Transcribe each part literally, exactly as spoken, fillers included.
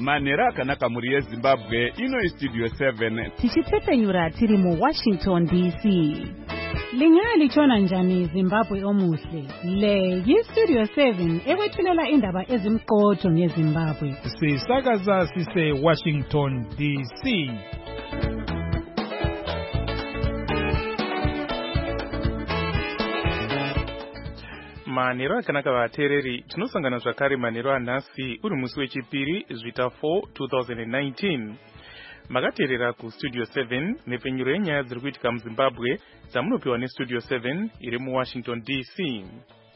manhero akanaka muri yezimbabwe ino istudio seven tichipfepenyura tiri muwashington D C. Lingalitshona njani Zimbabwe omuhle? Le yistudio seven ekwethulela indaba ezimqotho ngeZimbabwe. Sisakaza sise Washington D C. Manhero akanaka vateereri, tinosangana zvakare manhero anhasi uri musi wechipiri zvita four two thousand nineteen. Makateerera kustudio seven nepfenyuro yenyaya dziri kuitika muZimbabwe dzamunopiwa nestudio seven iri muWashington D C.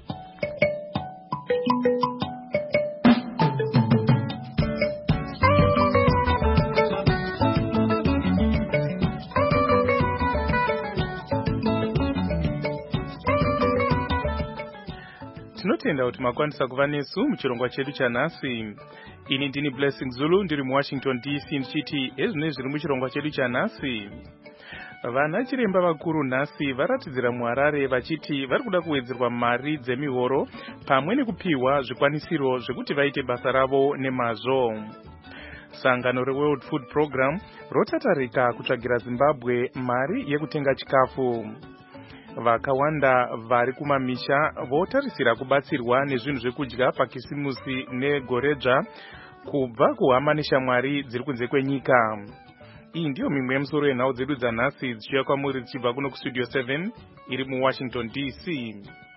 Tinotenda kuti makwanisa kuva nesu muchirongwa chedu chanhasi. Ini ndini Blessing Zulu ndiri muWashington D C ndichiti ezvine zviri muchirongwa chedu chanhasi. Vana chiremba vakuru nhasi varatidzira muHarare vachiti vari kuda kuwedzerwa mari dzemihoro pamwe nekupiwa zvikwanisiro zvekuti vaite basa ravo nemazvo. Sangano reWorld Food Program rotatarika kutsvagira Zimbabwe mari yekutenga chikafu. Vakawanda vari kumamisha votarisira kubatsirwa nezvinhu zvekudya pakisimusi negoredzva kubva kuhama neshamwari dziri kunze kwenyika. Iyi ndiyo mimwe yemusoro yenhau dzedu dzanhasi dzichiuya kwamuri dzichibva kuno kustudio seven iri muWashington D C.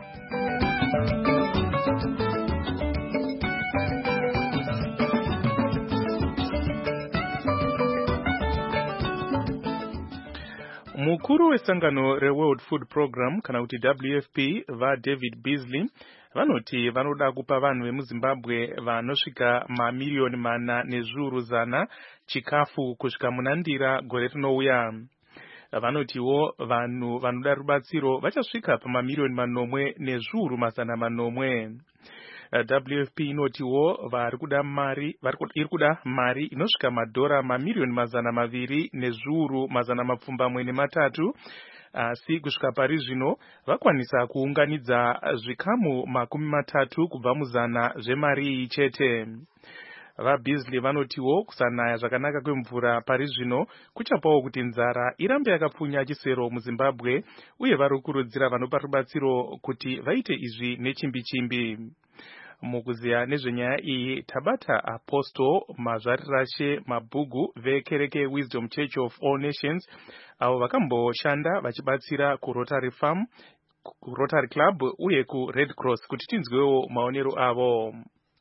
Mukuru wesangano reWorld Food Program kana kuti W F P vaDavid Beasley vanoti vanoda kupa vanhu vemuZimbabwe vanosvika mamiliyoni mana nezviuru zana chikafu kusvika munandira gore rinouya. Vanotiwo vanhu vanoda rubatsiro vachasvika pamamiliyoni manomwe nezviuru mazana manomwe. W F P inotiwo vari kuda mari iri kuda mari inosvika madhora mamiliyoni mazana maviri nezviuru mazana mapfumbamwe nematatu, asi kusvika pari zvino vakwanisa kuunganidza zvikamu makumi matatu kubva muzana zvemari iyi chete. VaBeasley vanotiwo kusanaya zvakanaka kwemvura pari zvino kuchapawo kuti nzara irambe yakapfunya chisero muZimbabwe, uye vari kukurudzira vanopa rubatsiro kuti vaite izvi nechimbi chimbi. Mukuziya nezvenyaya iyi tabata Apostle Mazvarirashe Mabhugu vekereke Wisdom Church of All Nations avo vakamboshanda vachibatsira kuRotary Farm, kuRotary Club uye kuRed Cross kuti tinzwewo maonero avo.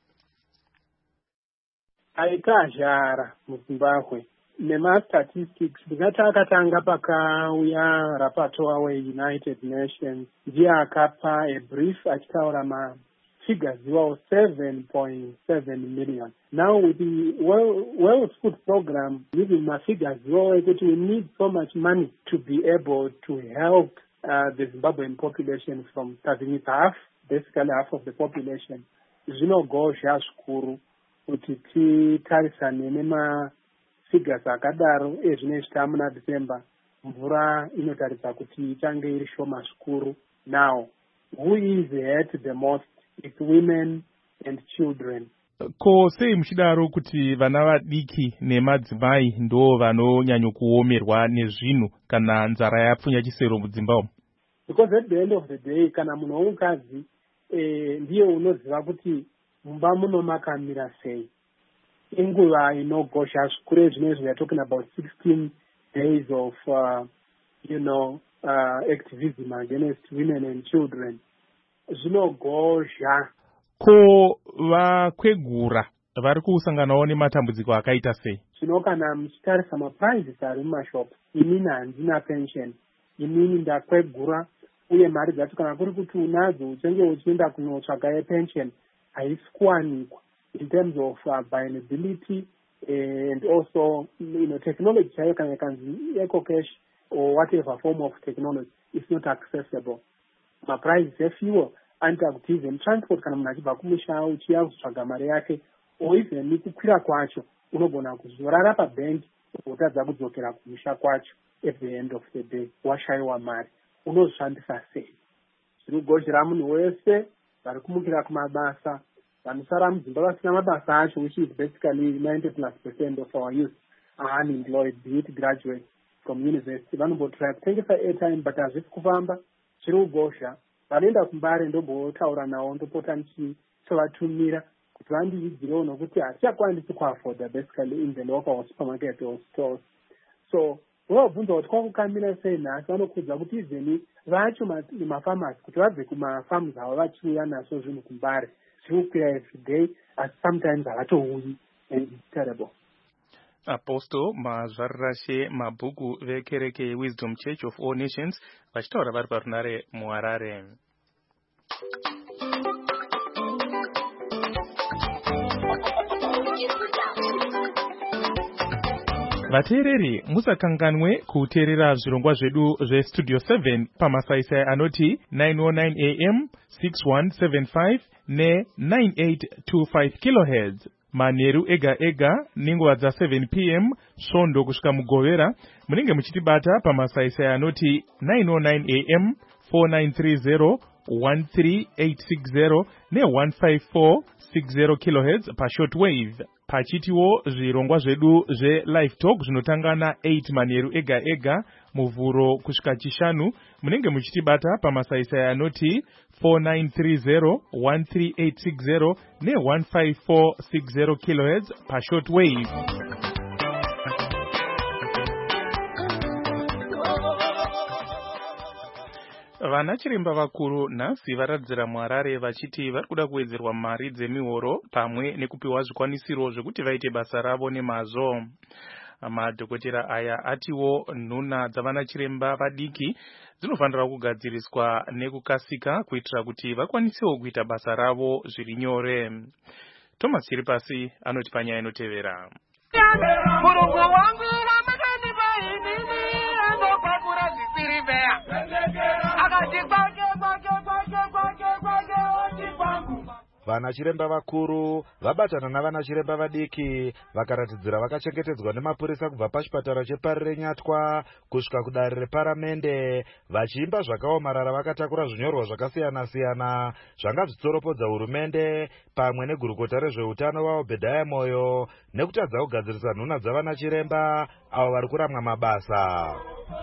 Aita zhara muZimbabwe nemastatistics ndingati akatanga pakauya rapatowa weUnited Nations ndiye akapa a brief achitaura ma figures were seven point seven million. Now with the World Food Program giving my figures were that we need so much money to be able to help uh, the Zimbabwean population from starting it half, basically half of the population. Zvinogozha zvikuru kuti titarisane nema figures akadaro ezvinoitika muna December, mvura inotaridza kuti itange iri shoma zvikuru. Now, who is hurt the most? It's women and children. Ko sei muchidaro kuti vana vadiki nemadzimai ndo vanonyanyo kuomerwa nezvinhu kana nzara yapfunya chisero muZimbabwe? Because at the end of the day kana munhu womukadzi eh, ndiye unoziva kuti mumba muno makamira sei. Inguva inogosha zvikuru zvinezvi, we are talking about sixteen days of uh, you know uh, activism against women and children. Zvinogozha. Ko vakwegura vari kusanganawo nematambudziko akaita sei? Zvino kana muchitarisa maprizes ari mumashopu, inini handina pension, inini ndakwegura, uye mari dzacho kana kuri kuti unadzo uchenge uchienda kunotsvaga yepension haisi kuwanikwa in terms of uh, availability and also you know, technology chayo kana ikanzi ecocash or whatever form of technology is not accessible. Maprizes efuel anoita kuti even transport kana munhu achibva kumusha uchiya kutsvaga mari yake, or even nekukwira kwacho unogona kuzorara pabhengi wotadza kudzokera kumusha kwacho. At the end of the day washayiwa mari, unozvishandisa sei? Zvinogozhera munhu wese vari kumukira kumabasa vanosara mudzimba vasina mabasa acho, which is basically ninety plus percent of our youth are unemployed, be it graduates from university. Vanombotry kutengesa airtime but hazvisi kufamba, zviri kugosha. Vanoenda kumbare ndombotaura navo, ndopota ndichivatumira kuti vandiidzirewo nokuti hatichakwanisi kuafoda basically in the local supermarket or stores. So vobvunza kuti kwakukamira sei nhasi, vanokudza kuti izeni vacho mafamasi kuti vabve kumafamu avo vachiuya naso zvinhu kumbare zviri kukwira every day, as sometimes havatouyi, and it's terrible. Apostle Mazvarashe Mabhuku vekereke Wisdom Church of All Nations vachitaura vari parunare muHarare. Vateereri, musakanganwe kuteerera zvirongwa zvedu zvestudio seven pamasaisai anoti nine oh nine a m, six one seven five ne nine eight two five kilohertz. Manheru ega ega ninguva dza seven p m svondo kusvika mugovera munenge muchitibata pamasaisai anoti nine oh nine a m, four nine three zero, one three eight six zero ne one five four six zero kilohertz pashortwave. Pachitiwo zvirongwa zvedu zve-live talk zvinotanga na eight manheru ega ega muvhuro kusvika chishanu munenge muchitibata pamasaisai anoti four nine three zero, one three eight six zero ne one five four six zero kilohertz pashortwave. Vana chiremba vakuru nhasi varadzira muHarare vachiti vari kuda kuwedzerwa mari dzemihoro pamwe nekupiwa zvikwanisiro zvekuti vaite basa ravo nemazvo. Madhokotera aya atiwo nhuna dzavana chiremba vadiki dzinofanira kugadziriswa nekukasika kuitira kuti vakwanisewo kuita basa ravo zviri nyore. Thomas Chiripasi anoti panyaya inotevera. Mulungu wangu vamakanipa inini anopakura zvisiri vea. Akati kwake kwake kwake kwake kwake oti kwangu. Vana chiremba vakuru vabatana navana chiremba vadiki vakaratidzira vakachengetedzwa nemapurisa kubva pachipatara cheParire Nyatwa kusvika kudare reparamende vachiimba zvakaomarara vakatakura zvinyorwa zvakasiyana siyana zvanga zvitsoropodza hurumende pamwe negurukota rezveutano vaObhedhaya Moyo nekutadza kugadzirisa nhuna dzavana chiremba avo vari kuramwa mabasa.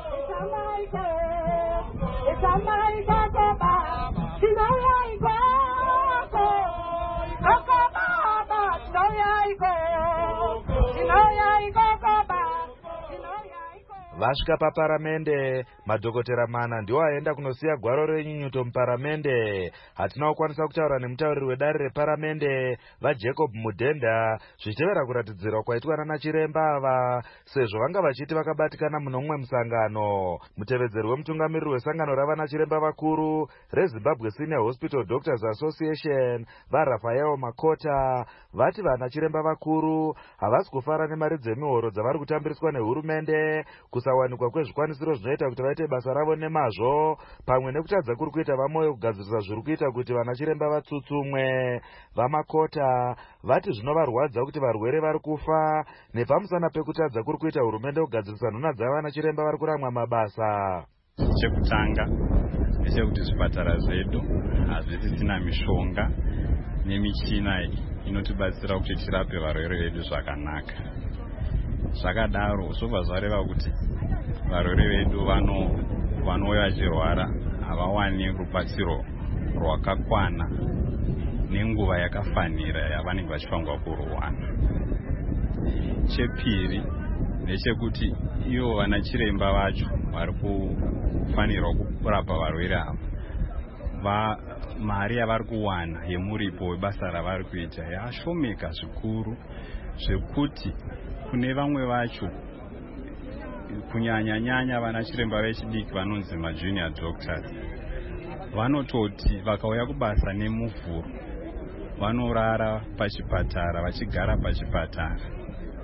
Vasvika paparamende, madhokotera mana ndiwo aenda kunosiya gwaro renyunyuto muparamende. Hatina kukwanisa kutaura nemutauriri wedare reparamende vaJacob Mudhenda zvichitevera kuratidzirwa kwaitwa nana chiremba ava sezvo vanga vachiti vakabatikana muno mumwe musangano. Mutevedzeri wemutungamiriri wesangano ravana chiremba vakuru reZimbabwe Senior Hospital Doctors Association vaRafael Makota vati vana chiremba vakuru havasi kufara nemari dzemihoro dzavari kutambiriswa nehurumende, kusawanikwa kwezvikwanisiro zvinoita kuti vaite basa ravo nemazvo, pamwe nekutadza kuri kuita vaMoyo kugadzirisa zviri kuita kuti vana chiremba vatsutsumwe. VaMakota vati zvinovarwadza kuti varwere vari kufa nepamusana pekutadza kuri kuita hurumende kugadzirisa nhuna dzavana chiremba vari kuramwa mabasa. Chekutanga ndechekuti zvipatara zvedu hazvisisina mishonga nemichina inotibatsira kuti tirape varwere vedu zvakanaka. Zvakadaro zvobva zvareva kuti varwere vedu vanouya vachirwara havawani rubatsiro rwakakwana nenguva yakafanira yavanenge vachifanirwa kuruwana. Chepiri ndechekuti ivo vana chiremba vacho vari kufanirwa kurapa varwere ava, mari yavari kuwana yemuripo webasa ravari kuita yashomeka zvikuru zvekuti kune vamwe vacho kunyanya nyanya vana chiremba vechidiki vanonzi majunior doctors vanototi vakauya kubasa nemufuru vanorara pachipatara vachigara pachipatara.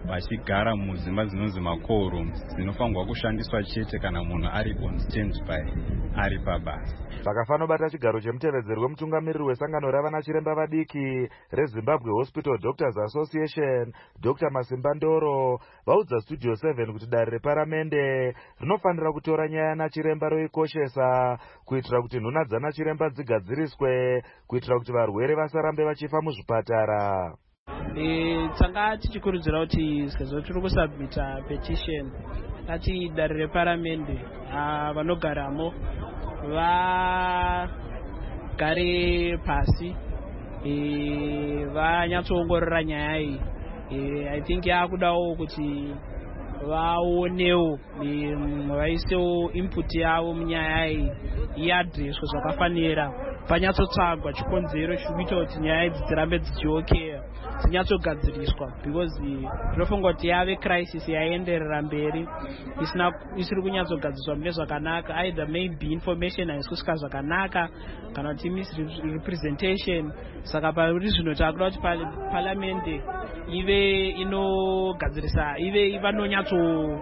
vachigara mudzimba dzinonzi macall rooms dzinofanirwa kushandiswa chete kana munhu ari on standby ari pabasa. Vakafanobata chigaro chemutevedzeri wemutungamiriri wesangano ravana chiremba vadiki reZimbabwe Hospital Doctors Association Doctor Masimba Ndoro vaudza Studio seven kuti dare reparamende rinofanira kutora nyaya yanachiremba roikoshesa kuitira kuti nhuna dzanachiremba dzigadziriswe kuitira kuti varwere vasarambe vachifa muzvipatara. E, tanga tichikurudzira kuti sezvo tiri kusubmita petition ati dare reparamende vanogaramo vagare pasi e, vanyatsoongorora nyaya iyi. e, I think yakudawo kuti vaonewo vaisewo input yavo munyaya iyi iadreswe zvakafanira panyatsotsvagwa chikonzero chikuita kuti nyaya idzi dzirambe dzichiokeya dzinyatsogadziriswa because ndinofunga kuti yave crisis yaenderera mberi isina isiri kunyatsogadziriswa mune zvakanaka, either maybe information haisi kusvika zvakanaka kana kuti misrepresentation. Saka pari zvino takuda kuti palamende ive inogadzirisa ive vanonyatso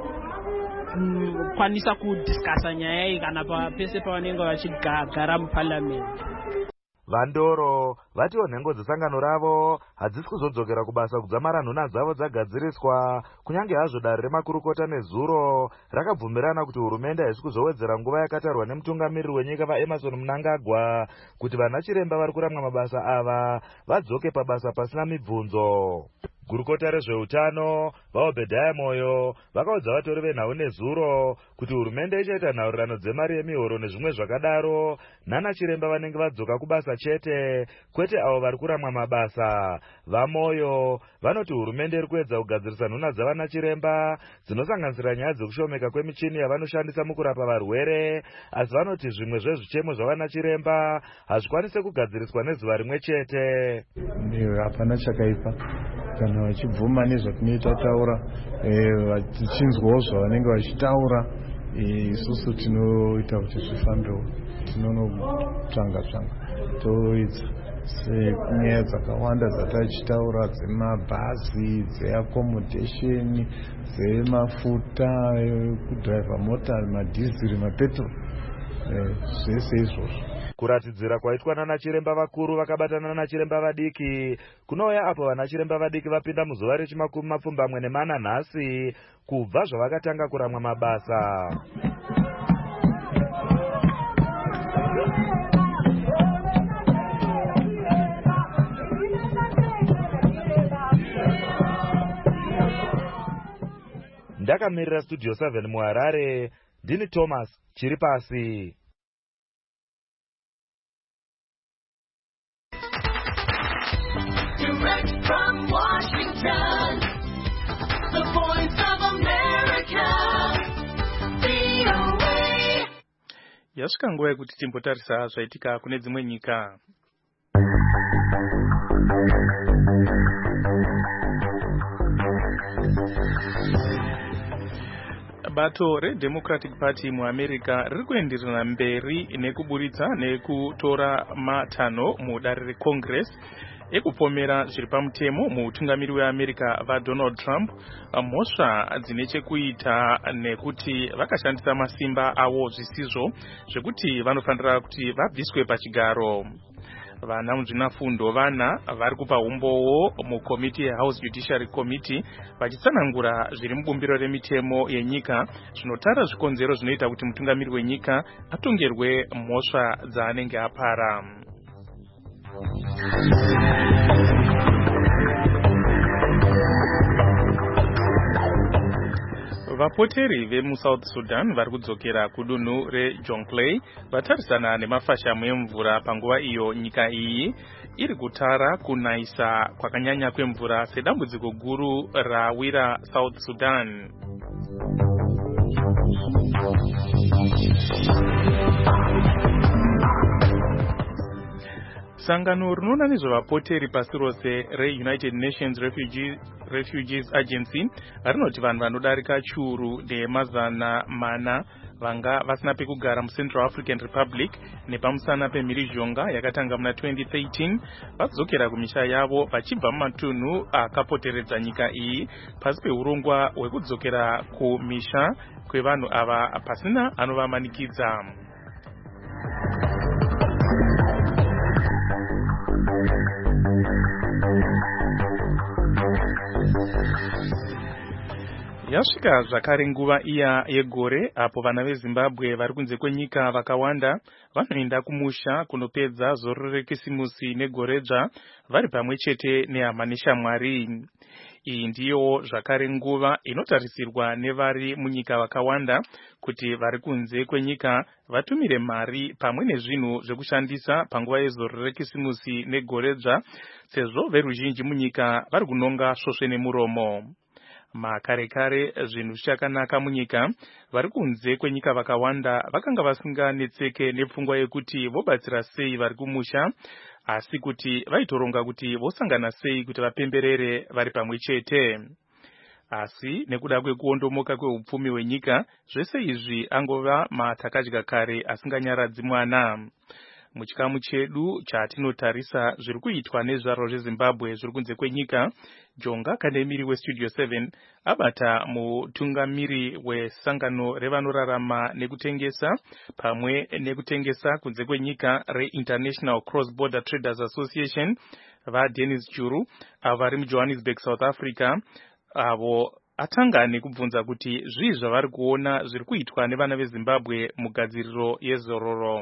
kwanisa kudiscassa nyaya iyi kana pese pavanenge vachigara muparliament. Vandoro vatiwo nhengo dzesangano ravo hadzisi kuzodzokera kubasa kudzamara nhuna dzavo dzagadziriswa kunyange hazvo dare remakurukota nezuro rakabvumirana kuti hurumende haisi kuzowedzera nguva yakatarwa nemutungamiriri wenyika vaEmerson Mnangagwa kuti vana chiremba vari kuramwa mabasa ava vadzoke pabasa pasina mibvunzo. Gurukota rezveutano vaObedhaya Moyo vakaudza vatori venhau nezuro kuti hurumende ichaita nhaurirano dzemari yemihoro nezvimwe zvakadaro nana chiremba vanenge vadzoka kubasa chete, kwete avo vari kuramwa mabasa. VaMoyo vanoti hurumende iri kuedza kugadzirisa nhuna dzavana chiremba dzinosanganisira nyaya dzekushomeka kwemichini yavanoshandisa mukurapa varwere, asi vanoti zvimwe zvezvichemo zvavana chiremba hazvikwanise kugadziriswa nezuva rimwe chete. Hapana chakaipa kana vachibvuma nezvatinoita taura vachinzwawo zvavanenge vachitaura, isusu tinoita kuti zvifambewo, tinonotsvanga tsvanga toidza senyaya dzakawanda dzatachitaura dzemabhazi, dzeaccommodation, dzemafuta ekudhiraivha mota, madhiziri, mapetrol, zvese izvozvo. Kuratidzira kwaitwa nana chiremba vakuru vakabatana nana chiremba vadiki kunouya apo vana chiremba vadiki vapinda muzuva rechimakumi mapfumbamwe nemana nhasi kubva zvavakatanga kuramwa mabasa. Ndakamirira Studio seven muHarare, ndini Thomas Chiripasi. Direct from Washington, the voice of America, V O A. Yasvika nguva yekuti timbotarisa zvaitika kune dzimwe nyika. Bato reDemocratic Party muAmerica riri kuenderera mberi nekuburitsa nekutora matanho mudare reCongress ekupomera zviri pamutemo muutungamiri weAmerica vaDonald Trump mhosva dzine chekuita nekuti vakashandisa masimba avo zvisizvo zvekuti vanofanira kuti vabviswe pachigaro. Vana muzvinafundo vana vari kupa umbowo mukomiti yeHouse Judiciary Committee vachitsanangura zviri mubumbiro remitemo yenyika zvinotara zvikonzero zvinoita kuti mutungamiri wenyika atongerwe mhosva dzaanenge apara. Vapoteri vemuSouth Sudan vari kudzokera kudunhu reJonglei vatarisana nemafashamu emvura panguva iyo nyika iyi iri kutara kunaisa kwakanyanya kwemvura sedambudziko guru rawira South Sudan. Sangano rinoona nezvevapoteri pasi rose reUnited Nations Refugee, Refugees Agency rinoti vanhu vanodarika chiuru nemazana mana vanga vasina pekugara muCentral African Republic nepamusana pemhirizhonga yakatanga muna twenty thirteen vadzokera kumisha yavo vachibva mumatunhu akapoteredza nyika iyi pasi peurongwa hwekudzokera kumisha kwevanhu ava pasina anovamanikidza. Yasvika zvakare nguva iya yegore apo vana veZimbabwe vari kunze kwenyika vakawanda vanoenda kumusha kunopedza zororo rekisimusi negoredzva vari pamwe chete nehama neshamwari. Iyi ndiyo zvakare nguva inotarisirwa nevari munyika vakawanda kuti vari kunze kwenyika vatumire mari pamwe nezvinhu zvekushandisa panguva yezororo rekisimusi negoredzva, sezvo veruzhinji munyika vari kunonga svosve nemuromo. Makare kare zvinhu zvichakanaka munyika, vari kunze kwenyika vakawanda vakanga vasinganetseke nepfungwa yekuti vobatsira sei vari kumusha, asi kuti vaitoronga kuti vosangana sei kuti vapemberere vari pamwe chete. Asi nekuda kwekuondomoka kweupfumi hwenyika, zvese izvi angova matakadya kare asinganyaradzi mwana. Muchikamu chedu chatinotarisa zviri kuitwa nezvaro zveZimbabwe zviri kunze kwenyika, Jonga Kandemiri weStudio seven abata mutungamiri wesangano revanorarama nekutengesa pamwe nekutengesa kunze kwenyika reInternational Cross Border Traders Association vaDennis Churu avo vari muJohannesburg, South Africa, avo atanga nekubvunza kuti zvii zvavari kuona zviri kuitwa nevana veZimbabwe mugadziriro yezororo.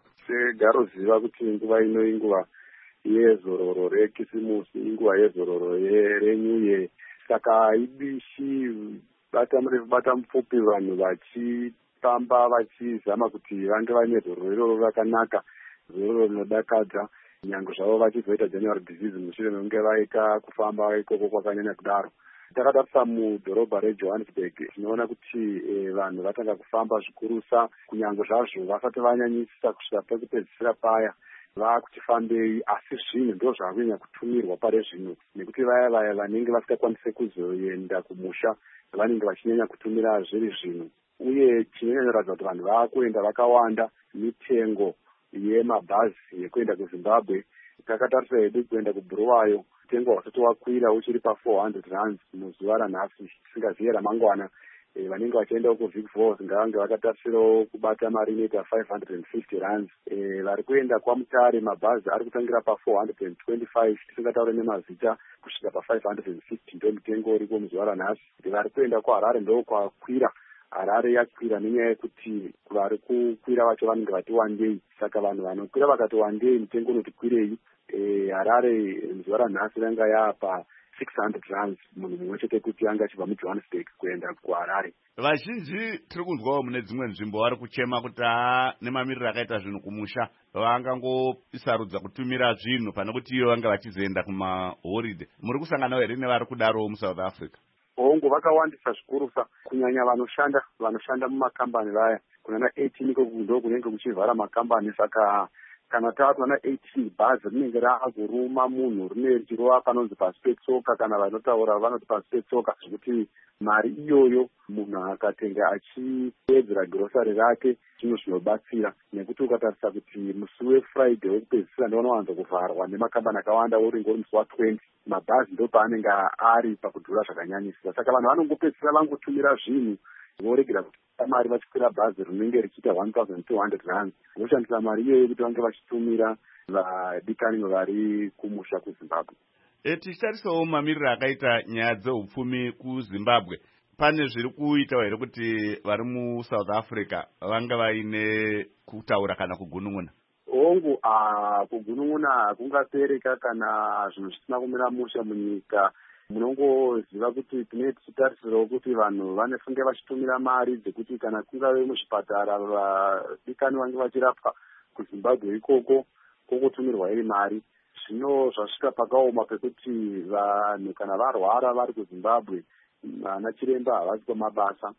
Segaroziva kuti nguva ino inguva yezororo rekisimusi, inguva yezororo reNew Year, saka ibishi bata murefu bata mupfupi vanhu vachifamba vachizama kuti vange vaine zororo iroro rakanaka, zororo rinodakadza, nyange zvavo vachizoita January disease mushure mekunge vaita kufamba ikoko kwakanyanya kudaro. Takatarisa mudhorobha reJohannesburg tinoona kuti vanhu vatanga kufamba zvikurusa, kunyange zvazvo vasati vanyanyisa kusvika pekupedzisira paya vakuchifambei, asi zvinhu ndo zvakunyanya kutumirwa pare zvino, nekuti vaya vaya vanenge vasingakwanise kuzoenda kumusha vanenge vachinyanya kutumira zviri zvino. Uye chinonyanyoratidza kuti vanhu vakuenda vakawanda, mitengo yemabhazi yekuenda kuZimbabwe, takatarisa hedu kuenda kuBulawayo tengo wasati wakwira uchiri pa four hundred rands muzuva ranhasi, tisingaziye ramangwana e, vanenge vachienda uko Vic Falls ngavange vakatarisirawo kubata mari inoita five hundred fifty rands. E, vari kuenda kwaMutare mabhazi ari kutangira pa four hundred twenty-five, tisingataure nemazita, kusvika pa five hundred fifty ndo mutengo uriko muzuva ranhasi. Vari kuenda kuHarare ndo kwakwira, Harare yakwira nenyaya yekuti vari kukwira vacho vanenge vati wandei, saka vanhu vanokwira vakati wandei mutengo unoti kwirei. E, Harare muzuva ranhasi ranga yapa six hundred rands munhu mumwe chete kuti anga achibva muJohannesburg kuenda kuHarare. Vazhinji tiri kunzwawo mune dzimwe nzvimbo vari kuchema kuti haa nemamiriro akaita zvinhu kumusha vangangoisarudza kutumira zvinhu pane kuti iyo vanga vachizoenda kumahoride. Muri kusanganawo here nevari kudarowo muSouth Africa? Hongu vakawandisa zvikurusa, kunyanya vanoshanda vanoshanda mumakambani vaya, kunana eighteen ndo kunenge kuchivhara makambani, saka kana taatwa na eighteen bhazi rinenge raaguruma munhu rine chirova panonzi paspetsoka, kana vanotaura vanoti paspetsoka, zvekuti mari iyoyo munhu akatenga achiwedzera girosari rake zvinhu zvinobatsira, nekuti ukatarisa kuti musi weFriday wekupedzisira ndinowanzo kuvharwa nemakambani akawanda uringo uri musi watwenty, mabhazi ndo paanenge ari pakudhura zvakanyanyisira, saka vanhu vanongopedzisira vangotumira zvinhu voregera kuti mari vachikwira bhazi rinenge richiita one thousand two hundred rands, voshandisa mari iyoyo kuti vange vachitumira vadikani vari kumusha kuZimbabwe. E, tichitarisawo mamiriro akaita nyaya dzeupfumi kuZimbabwe, pane zviri kuita here kuti vari muSouth Africa vanga vaine kutaura kana kugunun'una? Hongu, ah, kugunun'una hakungapereka kana zvinhu zvisina kumira musha munyika. Munongoziva kuti tine tichitarisirawo kuti vanhu vanofunge vachitumira mari dzekuti kana kungave muzvipatara vadikani vange vachirapwa kuZimbabwe ikoko kokutumirwa iri mari. Zvino zvasvika pakaoma pekuti vanhu kana varwara vari kuZimbabwe vana chiremba havasi kwamabasa.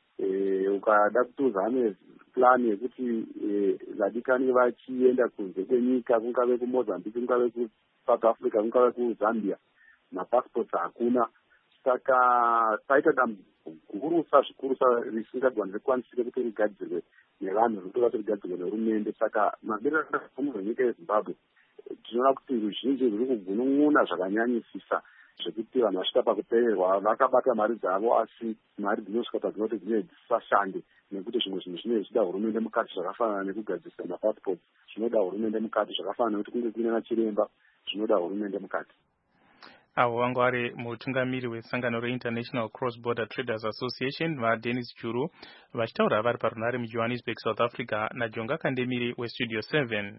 E, ukada kuti uzame plani yekuti e, vadikani vachienda kunze kwenyika, kungave kuMozambique, kungave kuSouth Africa, kungave kuZambia, mapassports hakuna. saka paita dambudziko gurusa zvikurusa risingagoni rikwanisire kuti rigadzirwe nevanhu rinotoda kuti rigadzirwe nehurumende. Saka mamiriro akazomudzwa nyika yeZimbabwe tinoona kuti ruzhinji ruri kugunun'una zvakanyanyisisa zvekuti vanhu vasvika pakupererwa vakabata mari dzavo asi mari dzinosvika padzinoti dzine dzisashande nekuti zvimwe zvinhu zvinenge zvichida hurumende mukati zvakafanana nekugadzirisa mapasipoti zvinoda hurumende mukati, zvakafanana nekuti kunge kuine machiremba zvinoda hurumende mukati. Avo vanga vari mutungamiri wesangano reInternational Cross Border Traders Association vaDennis Churu vachitaura vari parunare muJohannesburg, South Africa naJonga Kandemiri weStudio seven.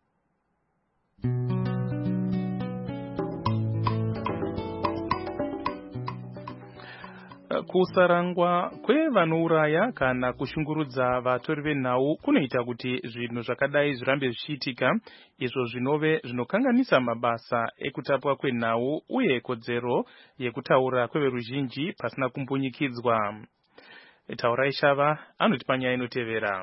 Kusarangwa kwevanouraya kana kushungurudza vatori venhau kunoita kuti zvinhu zvakadai zvirambe zvichiitika, izvo zvinove zvinokanganisa mabasa ekutapwa kwenhau uye kodzero yekutaura kweveruzhinji pasina kumbunyikidzwa. Taurai Shava anoti panyaya inotevera.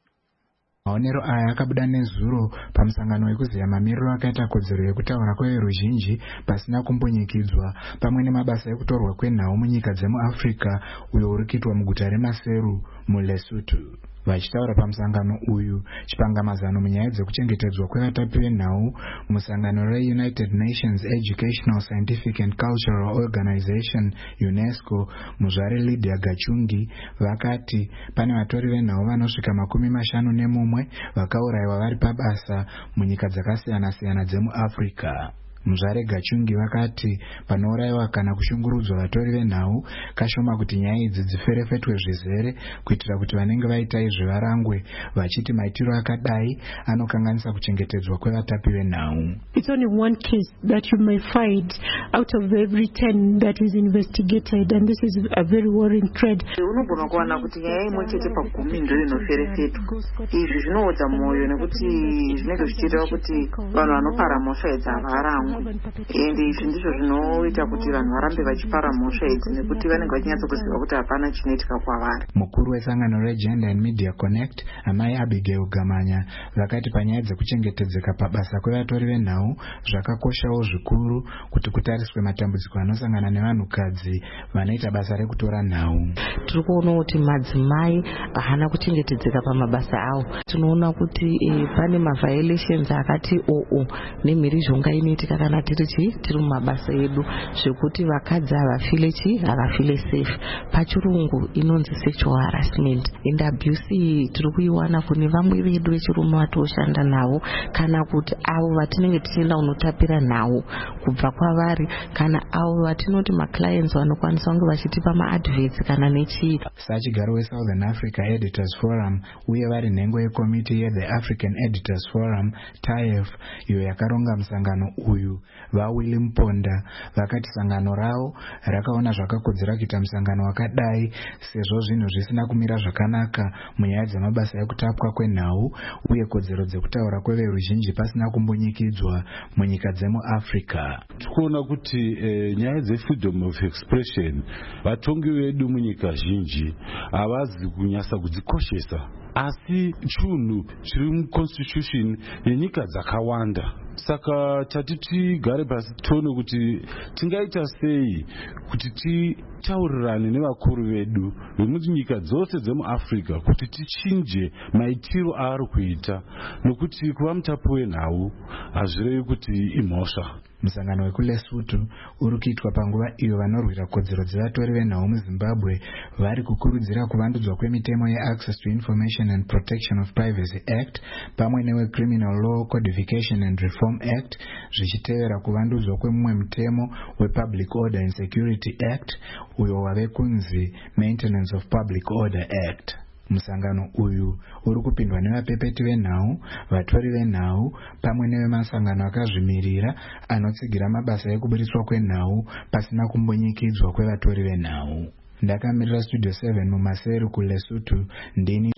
Maonero aya akabuda nezuro pamusangano wekuziya mamiriro akaita kodzero yekutaura kweveruzhinji pasina kumbunyikidzwa pamwe nemabasa ekutorwa kwenhau munyika dzemuAfrica uyo uri kuitwa muguta reMaseru muLesotho. Vachitaura pamusangano uyu chipangamazano munyaya dzekuchengetedzwa kwevatapi venhau musangano reUnited Nations Educational, Scientific and Cultural Organization UNESCO muzvare Lydia Gachungi vakati pane vatori venhau vanosvika makumi mashanu nemumwe vakaurayiwa vari pabasa munyika dzakasiyana-siyana dzemuAfrica. Muzvare Gachungi vakati panourayiwa kana kushungurudzwa vatori venhau kashoma kuti nyaya idzi dziferefetwe zvizere kuitira kuti vanenge vaita izvi varangwe vachiti maitiro akadai anokanganisa kuchengetedzwa kwevatapi venhau. It's only one case that you may find out of every ten that is investigated, and this is a very worrying trend. Unogona kuwana kuti nyaya imwe chete pagumi ndio inoferefetwa. Izvi zvinoodza mwoyo nekuti zvinenge zvichiita kuti vanhu vanopara mhosva idzi havarangwe. Ende izvi ndizvo zvinoita kuti vanhu varambe vachipara mhosva idzi nekuti vanenge vachinyatsokuziva kuti hapana chinoitika kwavari. Mukuru wesangano reGender and Media Connect amai Abigail Gamanya vakati panyaya dzekuchengetedzeka pabasa kwevatori venhau zvakakoshawo zvikuru kuti kutariswe matambudziko anosangana nevanhukadzi vanoita basa rekutora nhau. Tiri kuona kuti madzimai hana kuchengetedzeka pamabasa avo. Tinoona kuti e, pane maviolations akati oo nemhirizhonga inoitika kana tiri chi tiri mumabasa edu zvekuti vakadzi havafile chi havafile safe. Pachirungu inonzi sexual harassment and abuse tiri kuiwana kune vamwe vedu vechirume vatoshanda navo kana kuti avo vatinenge tichienda kunotapira nhau kubva kwavari kana avo vatinoti maclients vanokwanisa kunge vachitipa maadverts kana nechii. Sachigaro weSouthern Africa Editors Forum uye vari nhengo yekomiti yeThe African Editors Forum T A F iyo yakaronga musangano uyu vaWilly Mponda vakati sangano ravo rakaona zvakakodzera kuita musangano wakadai sezvo zvinhu zvisina kumira zvakanaka munyaya dzemabasa ekutapwa kwenhau uye kodzero dzekutaura kweveruzhinji pasina kumbunyikidzwa munyika dzemuAfrica. Tikuona kuti eh, nyaya dzefreedom of expression vatongi vedu munyika zhinji havazi kunyasa kudzikoshesa, asi chunhu chiri muconstitution yenyika dzakawanda. Saka tati tigare pasi tione kuti tingaita sei kuti titaurirane nevakuru vedu vemunyika dzose dzemuAfrica kuti tichinje maitiro aari kuita, nokuti kuva mutapi wenhau hazvirevi kuti imhosva. Musangano wekuLesotho uri kuitwa panguva iyo vanorwira kodzero dzevatori venhau muZimbabwe vari kukurudzira kuvandudzwa kwemitemo yeAccess to Information and Protection of Privacy Act pamwe newe Criminal Law Codification and Reform Act zvichitevera kuvandudzwa kwemumwe mutemo wePublic Order and Security Act uyo wave kunzi Maintenance of Public Order Act. Musangano uyu uri kupindwa nevapepeti venhau, vatori venhau pamwe nevemasangano akazvimirira anotsigira mabasa ekuburitswa kwenhau pasina kumbunyikidzwa kwevatori venhau. Ndakamirira Studio seven muMaseru kuLesotho ndini.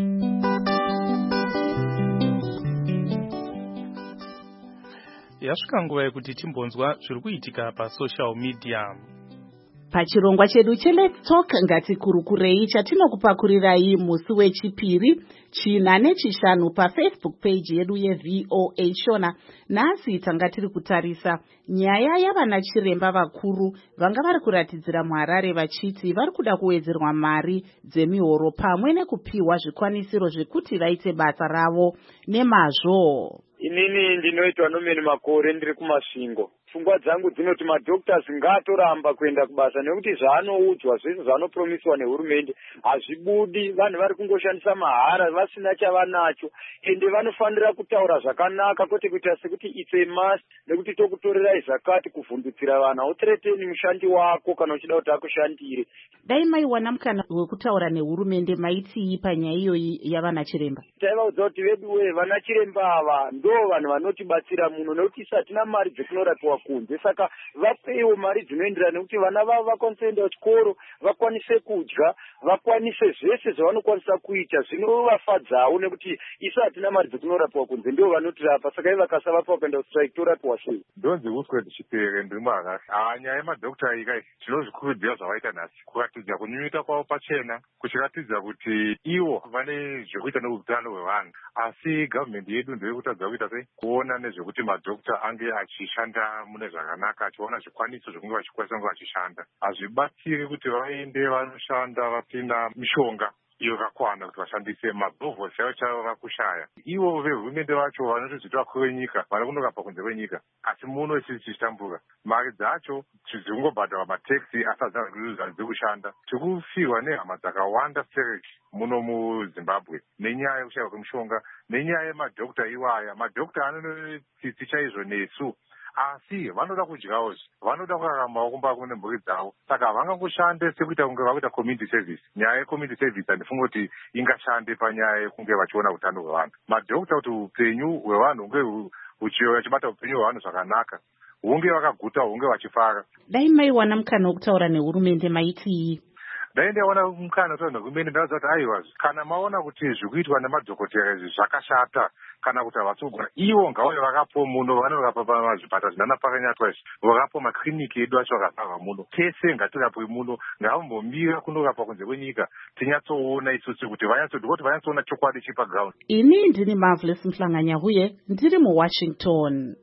Yasvika nguva yekuti timbonzwa zviri kuitika pasocial media. Pachirongwa chedu cheLet's Talk ngatikurukurei chatinokupakurirai musi wechipiri china nechishanu paFacebook page yedu yeV O A Shona. Nhasi tanga tiri kutarisa nyaya yavana chiremba vakuru vanga vari kuratidzira muHarare vachiti vari kuda kuwedzerwa mari dzemihoro pamwe nekupiwa zvikwanisiro zvekuti vaite basa ravo nemazvo. Inini ndinoitwa nomeni makore ndiri kumasvingo. Pfungwa dzangu dzinoti madhoktors ngaatoramba kuenda kubasa nekuti zvaanoudzwa zvese zvaanopromiswa nehurumende hazvibudi. Vanhu vari kungoshandisa mahara vasina chavanacho, ende vanofanira kutaura zvakanaka kwete kuita sekuti it's a must nekuti tokutorerai zvakati kuvhundutsira vana. Uthreateni mushandi wako kana uchida kuti akushandire. Dai maiwana mukana wekutaura nehurumende maitii panyaya iyoyi yavana chiremba? Taivaudza kuti vedu we vana chiremba ava ndo vanhu vanotibatsira muno nekuti isatina mari dzekunorapiwa kunze, saka vapewo mari dzinoenderana nekuti vana vavo vakwanise kuenda kuchikoro, vakwanise kudya, vakwanise zvese zvavanokwanisa kuita zvinovafadzawo nekuti isu hatina mari dzekunorapiwa kunze, ndio vanotirapa. Saka ivo vakasavapa kuenda kustrike torapiwa sei? Ndonzi Uswed Chipere ndiri muHarare. Ah, nyaya yemadhokita iyi kai tinozvikurudzira zvavaita nhasi, kuratidza kunyunyuta kwavo pachena, kuchiratidza kuti ivo vane zvekuita neutano hwevanhu, asi gavhmendi yedu ndoyekutadza kuita sei kuona nezvekuti madhokita ange achishanda mune zvakanaka, achiona zvikwanisiro zvekunge vachikwanisa kunge vachishanda. Hazvibatsiri kuti vaende vanoshanda vasina mishonga iyo yakakwana kuti vashandise, mabhovhosi avo chavo vakushaya. Ivo vehurumende vacho vanotozviti vakuru venyika vari kundorapa kunze kwenyika, asi muno isisi tichitambuka mari dzacho dzingobhadharwa matekisi asadzazari dzekushanda. Tikufirwa nehama dzakawanda sereki muno muZimbabwe nenyaya yekushaiwa kwemishonga, nenyaya yemadhokita iwaya. Madhokita anonotsitsi chaizvo nesu, asi vanoda kudyawo, vanoda kuraramawo kumba kune mhuri dzavo, saka havangangoshande sekuita kunge vakuita community service. Nyaya yecommunity service handifunga kuti ingashande panyaya yekunge vachiona utano hwevanhu. Madhokita kuti upenyu hwevanhu hunge huchibata upenyu hwevanhu zvakanaka, hunge vakaguta, hunge vachifara. Dai maiwana mukana wekutaura nehurumende maitii? Dai ndaiwana mukana wekutaura nehurumende ndauza kuti aiwa, kana maona kuti zvikuitwa nemadhokotera izvi zvakashata kana kuti havasi kugona, ivo ngauye vakapo muno vanorapa pamazvipatara zvinana pakanyatwa izvi, vakapo makliniki edu acho akazarwa muno. Tese ngatirapwe muno, ngavambomira kunorapa kunze kwenyika, tinyatsoona isusu kuti vanyatsodhukoti vanyatsoona chokwadi chipaground. Ini ndini Marvelous Mhlanganya huye ndiri muWashington.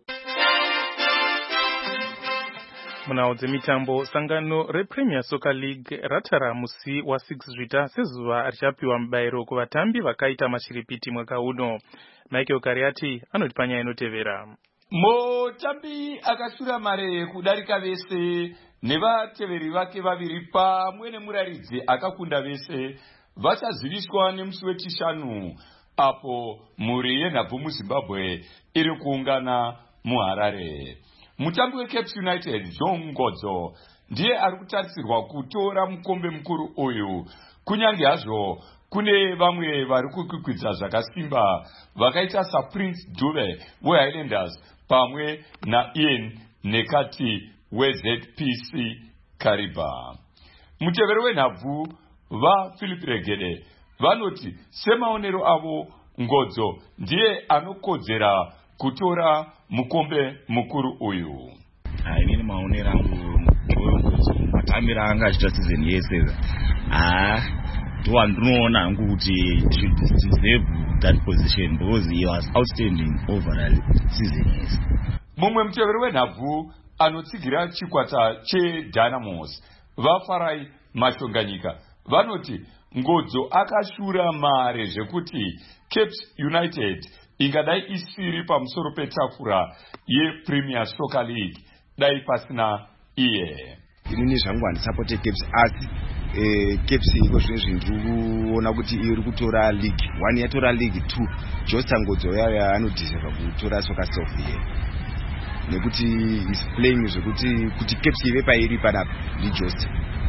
Munao dzemitambo, sangano rePremier Soccer League ratara musi wa six zvita sezuva richapiwa mubayiro kuvatambi vakaita mashiripiti mwaka uno. Michael Kariati anoti panyaya inotevera. Mutambi akashura mare kudarika vese nevateveri vake vaviri pamwe nemuraridzi akakunda vese vachaziviswa nemusi wechishanu apo mhuri yenhabvu muZimbabwe iri kuungana muHarare. Mutambi weCapes United John Ngodzo ndiye ari kutarisirwa kutora mukombe mukuru uyu, kunyange hazvo kune vamwe vari kukwikwidza zvakasimba vakaita saPrince Dube weHighlanders pamwe naIan Nekati weZ P C Kariba. Muteveri wenhabvu vaPhilip Regede vanoti semaonero avo Ngodzo ndiye anokodzera kutora mukombe mukuru uyu. Inini maonero angu Ngodzo matambira anga achita season yese, ah ndo ndinoona hangu kuti should deserve that position because he was outstanding overall season yese. Mumwe muteveri wenhabvu anotsigira chikwata cheDynamos vaFarai Mashonganyika vanoti Ngodzo akashura mare zvekuti Capes United ingadai isiri pamusoro petafura yePremier Soccer League dai pasina iye. Inini zvangu handisapote Capes, asi eh, Capes iko zvinezvi ndiri kuona kuti iri kutora league one, yatora league two. Josta Ngodzo yaya anodeserva kutora Soccer Self here nekuti is playing zvekuti kuti Capes ive pairi panapa ndiJosta.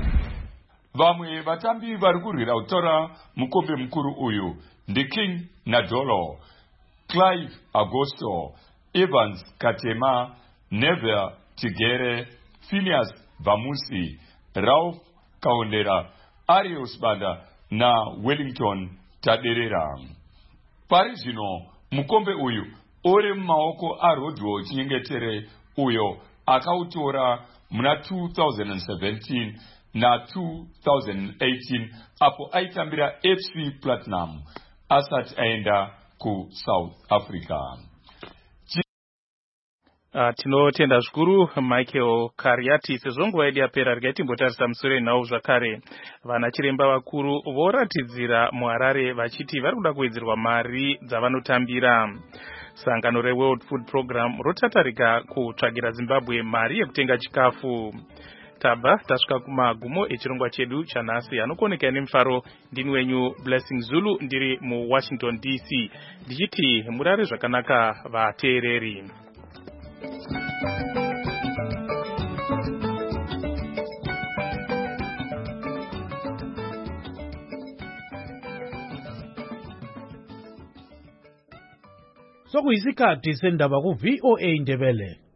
Vamwe vatambi vari kurwira kutora mukombe mukuru uyu ndi King Nadolo, Clive Agosto, Evans Katema, Neville Tigere, Phineas Vamusi, Ralph Kaondera, Arius Banda na Wellington Taderera. Pari zvino mukombe uyu uri mumaoko aRodwo Chinyengetere uyo akautora muna two thousand seventeen na two thousand eighteen apo aitambira F C Platinum asati aenda ku South Africa. Uh, tinotenda zvikuru Michael Kariati. Sezvo nguva yedu yapera regai timbotarisa musure nhau zvakare. Vana chiremba vakuru voratidzira muHarare vachiti vari kuda kuwedzerwa mari dzavanotambira. Sangano reWorld Food Program rotatarika kutsvagira Zimbabwe mari yekutenga chikafu. Tabva tasvika kumagumo echirongwa chedu chanhasi. Anokoneka nemufaro ndini wenyu Blessing Zulu ndiri muWashington D C ndichiti murare zvakanaka vateereri. Sokuyisikhathi sendaba ku V O A Ndebele.